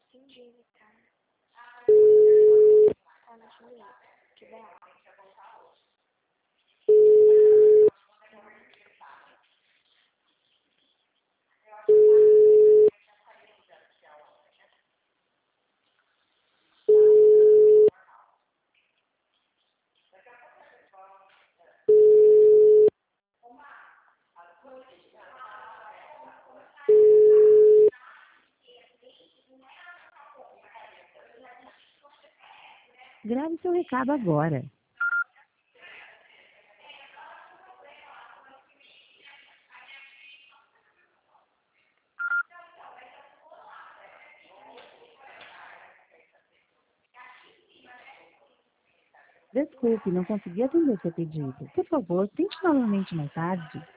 Fim de imitar. Tá no juízo. Que bom. Grave seu recado agora. Desculpe, não consegui atender seu pedido. Por favor, tente novamente mais tarde.